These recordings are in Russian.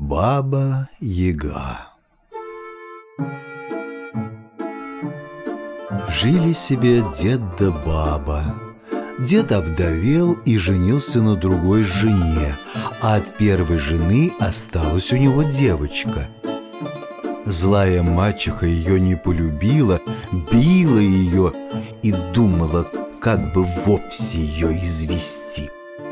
Баба-Яга. Жили себе дед да баба. Дед овдовел и женился на другой жене, а от первой жены осталась у него девочка. Злая мачеха ее не полюбила, била ее и думала, как бы вовсе ее извести.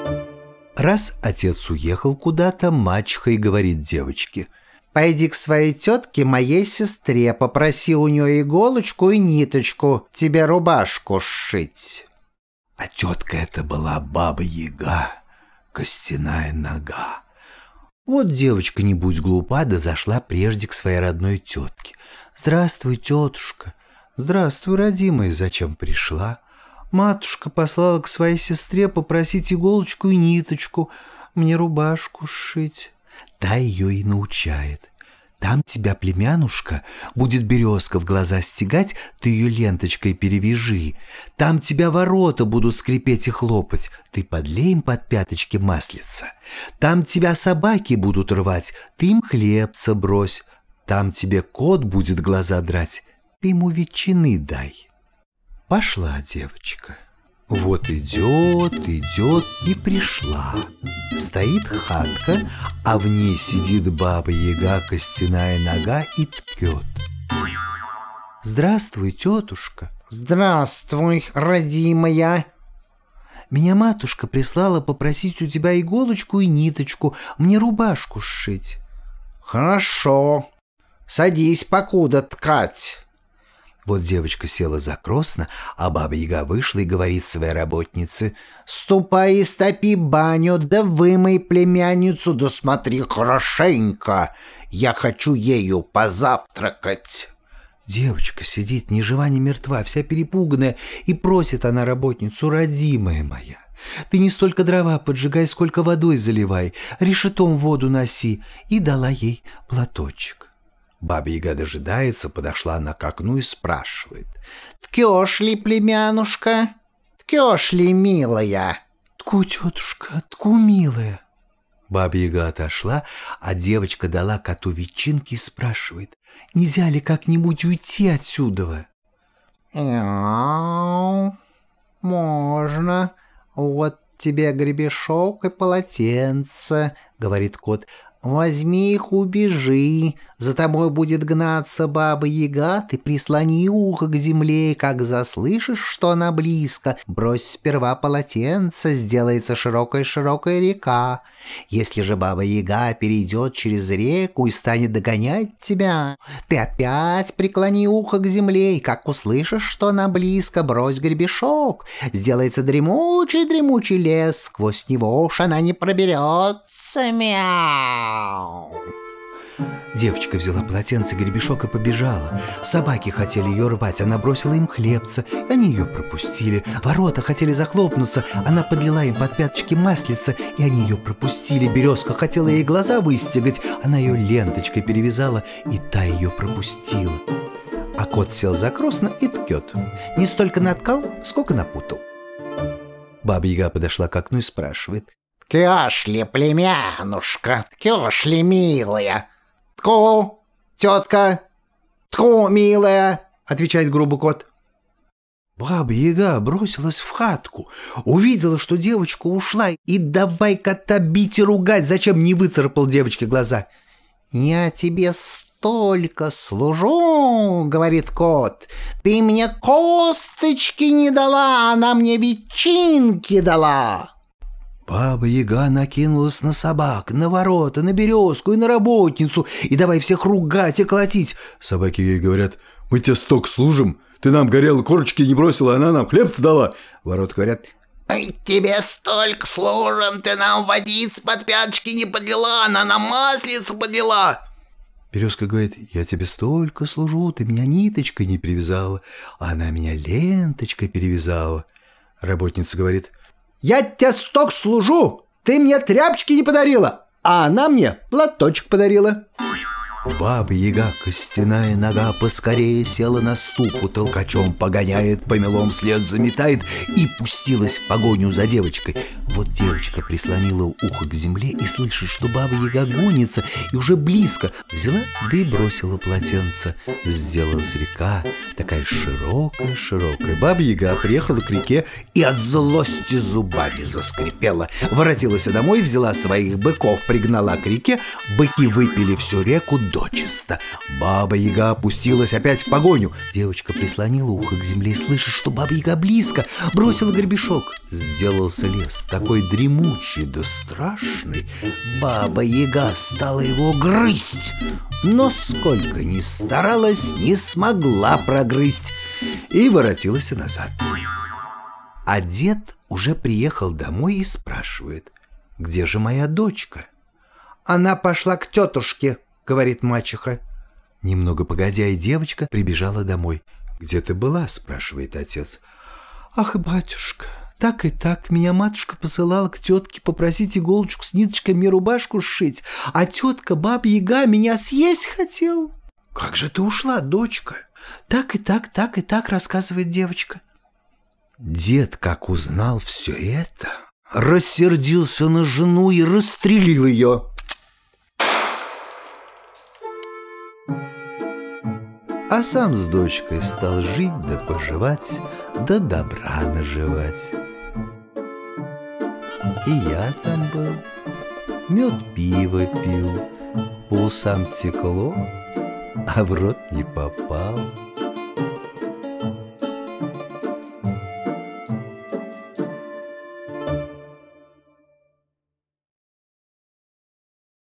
Раз отец уехал куда-то, мачеха и говорит девочке: «Пойди к своей тетке, моей сестре, попроси у нее иголочку и ниточку, тебе рубашку сшить». А тетка эта была Баба-Яга, костяная нога. Вот девочка, не будь глупа, да зашла прежде к своей родной тетке. «Здравствуй, тетушка». «Здравствуй, родимая, зачем пришла?» «Матушка послала к своей сестре попросить иголочку и ниточку, мне рубашку сшить». Та ее и научает. «Там тебя, племянушка, будет березка в глаза стегать, ты ее ленточкой перевяжи. Там тебя ворота будут скрипеть и хлопать, ты подлей им под пяточки маслица. Там тебя собаки будут рвать, ты им хлебца брось. Там тебе кот будет глаза драть, ты ему ветчины дай». Пошла девочка. Вот идет и пришла. Стоит хатка, а в ней сидит Баба-Яга, костяная нога, и ткет. «Здравствуй, тетушка». «Здравствуй, родимая». «Меня матушка прислала попросить у тебя иголочку и ниточку, мне рубашку сшить». «Хорошо, садись, покуда ткать». Вот девочка села закросно, а Баба-Яга вышла и говорит своей работнице: «Ступай и стопи баню, да вымой племянницу, да смотри хорошенько, я хочу ею позавтракать». Девочка сидит ни жива, ни мертва, вся перепуганная, и просит она работницу: «Родимая моя, ты не столько дрова поджигай, сколько водой заливай, решетом воду носи», и дала ей платочек. Баба-Яга дожидается, подошла она к окну и спрашивает: «Ткешь ли, племянушка? Ткешь ли, милая?» «Тку, тетушка, тку, милая». Баба-Яга отошла, а девочка дала коту ветчинки и спрашивает: «Нельзя ли как-нибудь уйти отсюда?» «Можно. Вот тебе гребешок и полотенце», — говорит кот. «Возьми их, убежи, за тобой будет гнаться Баба-Яга, ты прислони ухо к земле, и как заслышишь, что она близко, брось сперва полотенце, сделается широкая-широкая река. Если же Баба-Яга перейдет через реку и станет догонять тебя, ты опять преклони ухо к земле, и как услышишь, что она близко, брось гребешок, сделается дремучий-дремучий лес, сквозь него уж она не проберется». Мяу. Девочка взяла полотенце, гребешок и побежала. Собаки хотели ее рвать, она бросила им хлебца, и они ее пропустили. Ворота хотели захлопнуться, она подлила им под пяточки маслица, и они ее пропустили. Березка хотела ей глаза выстегать, она ее ленточкой перевязала, и та ее пропустила. А кот сел закросно и ткет. Не столько наткал, сколько напутал. Баба-Яга подошла к окну и спрашивает: «Ткешь ли, племянушка, ткешь ли, милая?» «Тку, тетка, тку, милая», — отвечает грубо кот. Баба-Яга бросилась в хатку, увидела, что девочка ушла, и давай кота бить и ругать, зачем не выцарапал девочке глаза. «Я тебе столько служу, — говорит кот, — ты мне косточки не дала, она мне ветчинки дала». Баба-Яга накинулась на собак, на ворота, на березку и на работницу, и давай всех ругать и колотить. Собаки ей говорят: «Мы тебе столько служим, ты нам горелой корочки не бросила, она нам хлебца дала». Ворота говорят: «Мы тебе столько служим, ты нам водиц под пяточки не подлила, она нам маслица подлила». Березка говорит: «Я тебе столько служу, ты меня ниточкой не привязала, а она меня ленточкой перевязала». Работница говорит: «Я тебе столько служу, ты мне тряпочки не подарила, а она мне платочек подарила». Баба-яга, костяная нога, поскорее села на ступу, толкачом погоняет, помелом след заметает и пустилась в погоню за девочкой. Вот девочка прислонила ухо к земле и слышит, что баба-яга гонится и уже близко. Взяла, да и бросила полотенце. Сделалась река, такая широкая-широкая. Баба-яга приехала к реке и от злости зубами заскрипела. Воротилась домой, взяла своих быков, пригнала к реке. Быки выпили всю реку дочисто. Баба-яга опустилась опять в погоню. Девочка прислонила ухо к земле и слышит, что баба-яга близко. Бросила гребешок. Сделался лес, такой дремучий да страшный. Баба-яга стала его грызть, но сколько ни старалась, не смогла прогрызть и воротилась назад. А дед уже приехал домой и спрашивает: «Где же моя дочка?» «Она пошла к тетушке», — говорит мачеха. Немного погодя, и девочка прибежала домой. «Где ты была?» — спрашивает отец. «Ах, батюшка, так и так, меня матушка посылала к тетке попросить иголочку с ниточкой мне рубашку сшить, а тетка, баба-яга, меня съесть хотела». «Как же ты ушла, дочка?» Так и так, рассказывает девочка. Дед, как узнал все это, рассердился на жену и расстрелил ее. А сам с дочкой стал жить да поживать, да добра наживать. И я там был, мед пиво пил, по усам текло, а в рот не попал.